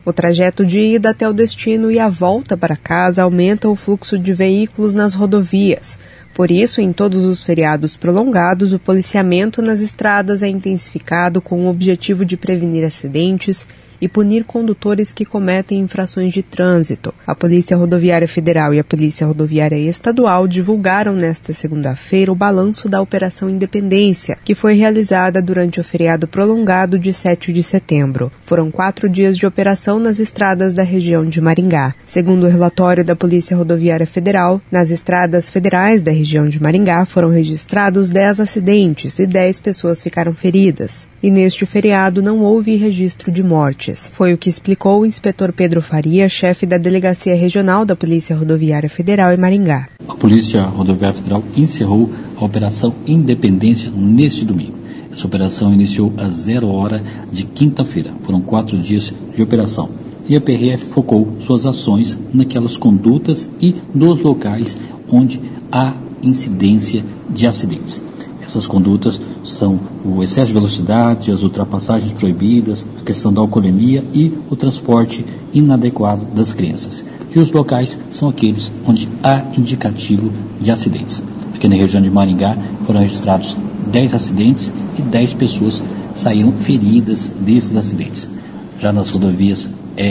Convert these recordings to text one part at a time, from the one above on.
O trajeto de ida até o destino e a volta para casa aumenta o fluxo de veículos nas rodovias. Por isso, em todos os feriados prolongados, o policiamento nas estradas é intensificado com o objetivo de prevenir acidentes e punir condutores que cometem infrações de trânsito. A Polícia Rodoviária Federal e a Polícia Rodoviária Estadual divulgaram nesta segunda-feira o balanço da Operação Independência, que foi realizada durante o feriado prolongado de 7 de setembro. Foram 4 dias de operação nas estradas da região de Maringá. Segundo o relatório da Polícia Rodoviária Federal, nas estradas federais da região de Maringá foram registrados 10 acidentes e 10 pessoas ficaram feridas. E neste feriado não houve registro de mortes. Foi o que explicou o inspetor Pedro Faria, chefe da Delegacia Regional da Polícia Rodoviária Federal em Maringá. A Polícia Rodoviária Federal encerrou a Operação Independência neste domingo. Essa operação iniciou às 0 hora de quinta-feira. Foram 4 dias de operação. E a PRF focou suas ações naquelas condutas e nos locais onde há incidência de acidentes. Essas condutas são o excesso de velocidade, as ultrapassagens proibidas, a questão da alcoolemia e o transporte inadequado das crianças. E os locais são aqueles onde há indicativo de acidentes. Aqui na região de Maringá foram registrados 10 acidentes e 10 pessoas saíram feridas desses acidentes. Já nas rodovias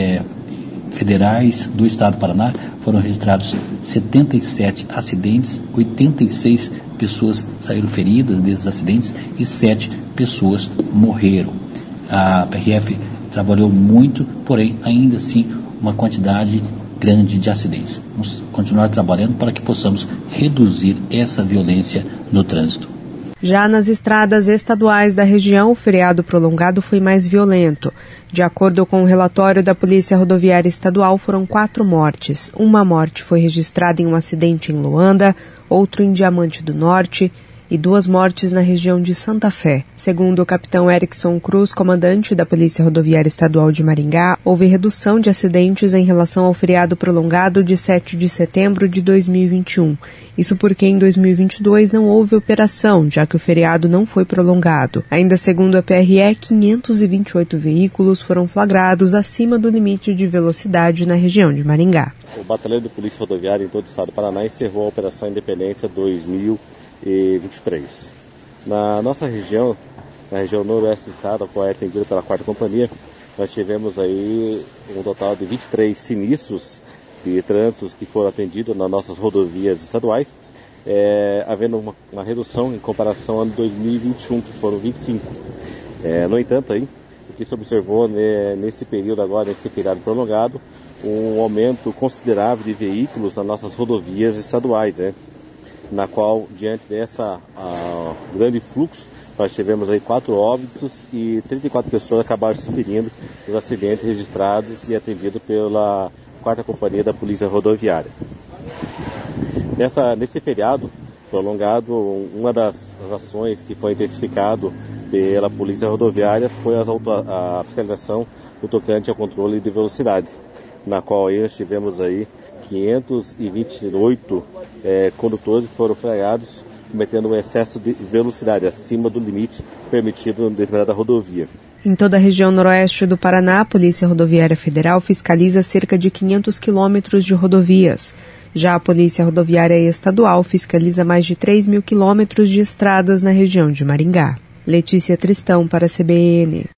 federais do estado do Paraná foram registrados 77 acidentes, 86 pessoas saíram feridas desses acidentes e 7 pessoas morreram. A PRF trabalhou muito, porém ainda assim uma quantidade grande de acidentes. Vamos continuar trabalhando para que possamos reduzir essa violência no trânsito. Já nas estradas estaduais da região, o feriado prolongado foi mais violento. De acordo com o relatório da Polícia Rodoviária Estadual, foram 4 mortes. Uma morte foi registrada em um acidente em Luanda, outro em Diamante do Norte e 2 mortes na região de Santa Fé. Segundo o capitão Erickson Cruz, comandante da Polícia Rodoviária Estadual de Maringá, houve redução de acidentes em relação ao feriado prolongado de 7 de setembro de 2021. Isso porque em 2022 não houve operação, já que o feriado não foi prolongado. Ainda segundo a PRE, 528 veículos foram flagrados acima do limite de velocidade na região de Maringá. O Batalhão de Polícia Rodoviária em todo o estado do Paraná encerrou a Operação Independência 2023. Na nossa região, na região noroeste do estado, a qual é atendida pela 4ª Companhia, nós tivemos aí um total de 23 sinistros de trânsitos que foram atendidos nas nossas rodovias estaduais, havendo uma redução em comparação ao ano 2021, que foram 25. No entanto, aí, o que se observou nesse período agora, nesse feriado prolongado, um aumento considerável de veículos nas nossas rodovias estaduais, na qual, diante dessa grande fluxo, nós tivemos aí 4 óbitos e 34 pessoas acabaram se ferindo nos acidentes registrados e atendidos pela 4ª Companhia da Polícia Rodoviária. Nesse feriado prolongado, uma das ações que foi intensificado pela Polícia Rodoviária foi a fiscalização do tocante ao controle de velocidade, na qual aí nós tivemos aí 528 condutores foram flagrados cometendo um excesso de velocidade acima do limite permitido em determinada rodovia. Em toda a região noroeste do Paraná, a Polícia Rodoviária Federal fiscaliza cerca de 500 quilômetros de rodovias. Já a Polícia Rodoviária Estadual fiscaliza mais de 3.000 quilômetros de estradas na região de Maringá. Letícia Tristão para a CBN.